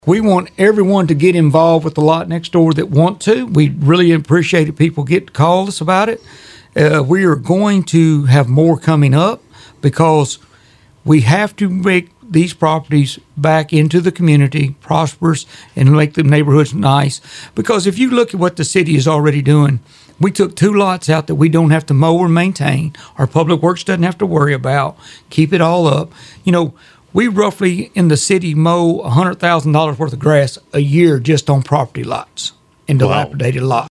We want everyone to get involved with the lot next door that want to. We really appreciate it. People call us about it. We are going to have more coming up because we have to make these properties back into the community, prosperous, and make the neighborhoods nice. Because if you look at what the city is already doing, we took 2 lots out that we don't have to mow or maintain. Our public works doesn't have to worry about. Keep it all up. You know, we roughly in the city mow $100,000 worth of grass a year just on property lots and dilapidated lots.